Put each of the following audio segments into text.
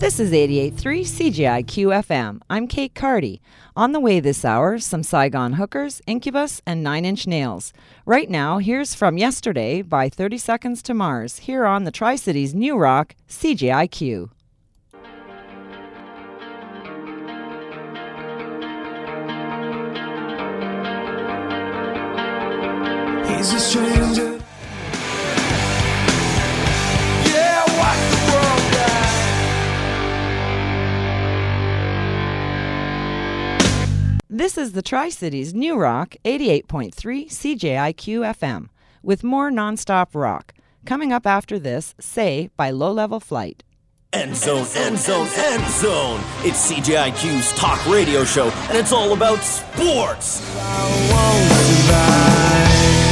This is 88.3 CJIQ FM. I'm Kate Carty. On the way this hour, some Saigon Hookers, Incubus, and Nine Inch Nails. Right now, here's From Yesterday by 30 Seconds to Mars, here on the Tri-Cities New Rock, CJIQ. He's a stranger. Yeah, watch the world die. This is the Tri-Cities New Rock 88.3 CJIQ FM with more non-stop rock. Coming up after this, Say by Low Level Flight. End Zone, End Zone, End Zone. It's CJIQ's talk radio show, and it's all about sports. I won't survive.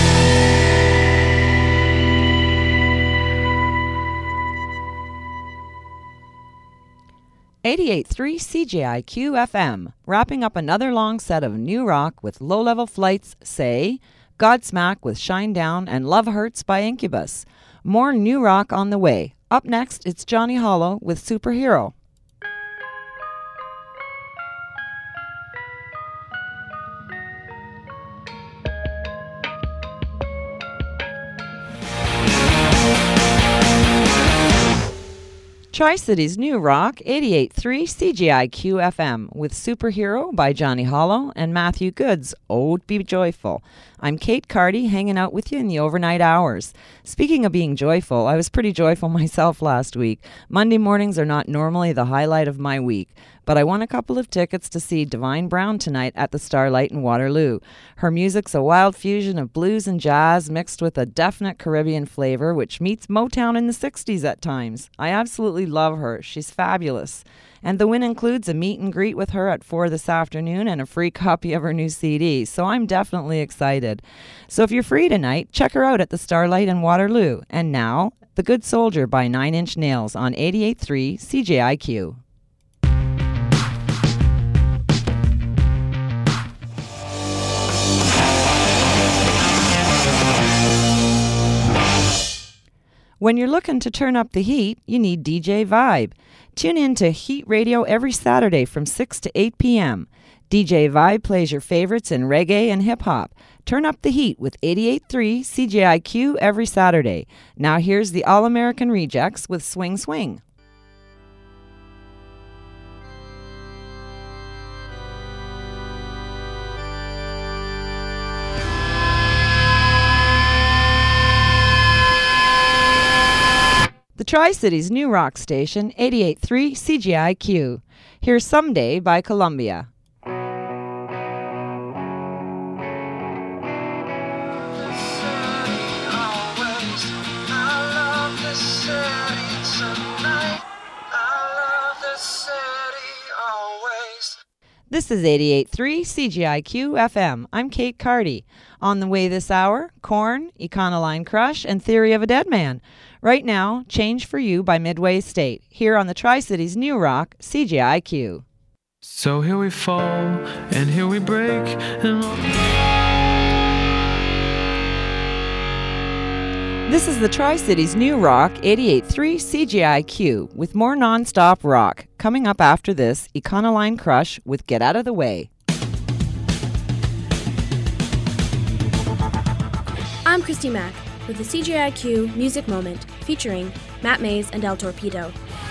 88.3 CJIQ FM, wrapping up another long set of new rock with low-level flights, Say, Godsmack with Shine Down, and Love Hurts by Incubus. More new rock on the way. Up next, it's Johnny Hollow with Superhero. Tri-Cities New Rock 88.3 CJIQ FM with Superhero by Johnny Hollow and Matthew Goods, Oh Be Joyful. I'm Kate Carty, hanging out with you in the overnight hours. Speaking of being joyful, I was pretty joyful myself last week. Monday mornings are not normally the highlight of my week, but I won a couple of tickets to see Divine Brown tonight at the Starlight in Waterloo. Her music's a wild fusion of blues and jazz mixed with a definite Caribbean flavor, which meets Motown in the 60s at times. I absolutely love her. She's fabulous. And the win includes a meet and greet with her at 4 this afternoon and a free copy of her new CD, so I'm definitely excited. So if you're free tonight, check her out at the Starlight in Waterloo. And now, The Good Soldier by Nine Inch Nails on 88.3 CJIQ. When you're looking to turn up the heat, you need DJ Vibe. Tune in to Heat Radio every Saturday from 6 to 8 p.m. DJ Vibe plays your favorites in reggae and hip-hop. Turn up the heat with 88.3 CJIQ every Saturday. Now here's the All-American Rejects with Swing Swing. The Tri-Cities New Rock Station, 88.3 CJIQ. Here's Someday by Columbia. This is 88.3 CJIQ FM. I'm Kate Carty. On the way this hour, Korn, Econoline Crush, and Theory of a Dead Man. Right now, Change for You by Midway Estate, here on the Tri-Cities New Rock, CJIQ. So here we fall, and here we break, and This is the Tri-Cities New Rock 88.3 CJIQ with more non-stop rock. Coming up after this, Econoline Crush with Get Out of the Way. I'm Christy Mack with the CJIQ Music Moment featuring Matt Mays and El Torpedo.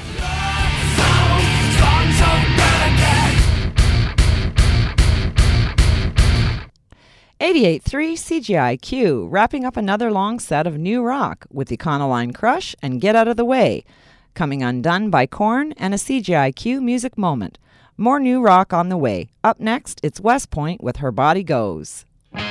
88.3 CJIQ, wrapping up another long set of new rock with Econoline Crush and Get Out of the Way. Coming Undone by Korn and a CJIQ Music Moment. More new rock on the way. Up next, it's West Point with Her Body Goes.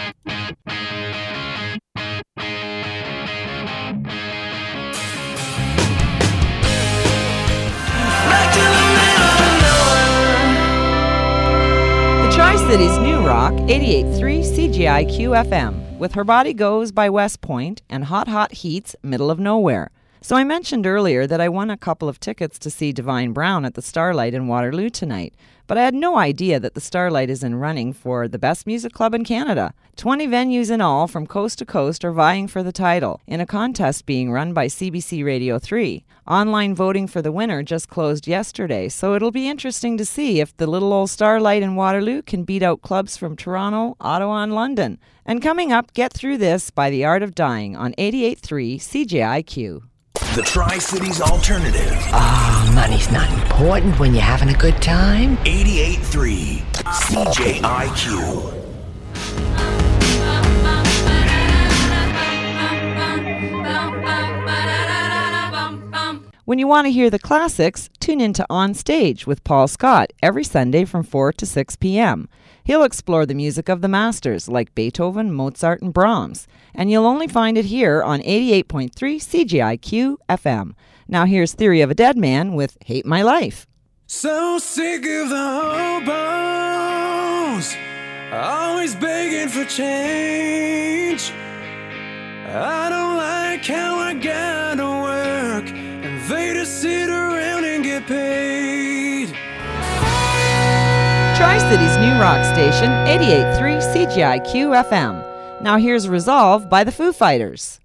Tri-Cities New Rock 88.3 CJIQ FM with Her Body Goes by West Point and Hot Hot Heat's Middle of Nowhere. So I mentioned earlier that I won a couple of tickets to see Divine Brown at the Starlight in Waterloo tonight, but I had no idea that the Starlight is in running for the best music club in Canada. 20 venues in all from coast to coast are vying for the title, in a contest being run by CBC Radio 3. Online voting for the winner just closed yesterday, so it'll be interesting to see if the little old Starlight in Waterloo can beat out clubs from Toronto, Ottawa, and London. And coming up, Get Through This by The Art of Dying on 88.3 CJIQ. The Tri-Cities Alternative. Money's not important when you're having a good time. 88.3 CJIQ. When you want to hear the classics, tune into On Stage with Paul Scott every Sunday from 4 to 6 p.m. He'll explore the music of the masters like Beethoven, Mozart, and Brahms, and you'll only find it here on 88.3 CJIQ FM. Now here's Theory of a Dead Man with Hate My Life. So sick of the hobos, always begging for change. I don't like how I gotta work, and they just sit around and get paid. Tri-City's new rock station, 88.3 CJIQ FM. Now here's Resolve by the Foo Fighters.